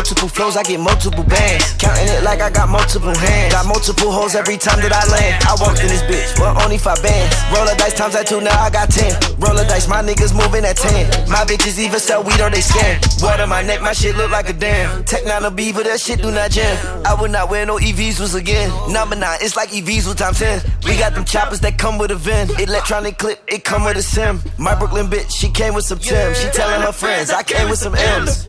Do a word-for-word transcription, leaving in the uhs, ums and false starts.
multiple flows, I get multiple bands. Counting it like I got multiple hands. Got multiple holes every time that I land. I walked in this bitch, well, only five bands. Roll the dice times that two, now I got ten. Roll the dice, my niggas moving at ten. My bitches either sell weed or they scam. Water my neck, my shit look like a dam. Tech nine a beaver, that shit do not jam. I would not wear no E Vs was again. Number nine, it's like E Vs with times ten. We got them choppers that come with a VIN. Electronic clip, it come with a sim. My Brooklyn bitch, she came with some Tim. She telling her friends, I came with some M's.